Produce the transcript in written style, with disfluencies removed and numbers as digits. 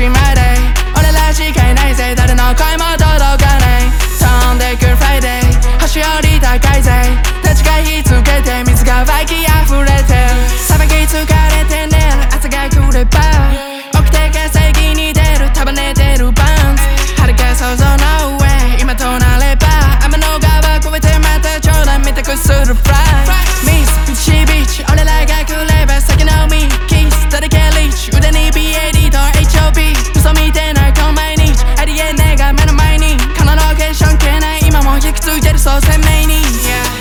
しまいで俺らしかいないぜ誰の声も届かない飛んでくるフライデー星より高いぜ立ちが火つけて水が湧き溢れてさばき疲れて寝る朝が来れば起きて稼ぎに出る束ねてるバンズ遥か想像の上今となれば天の川越えてまた冗談見たくする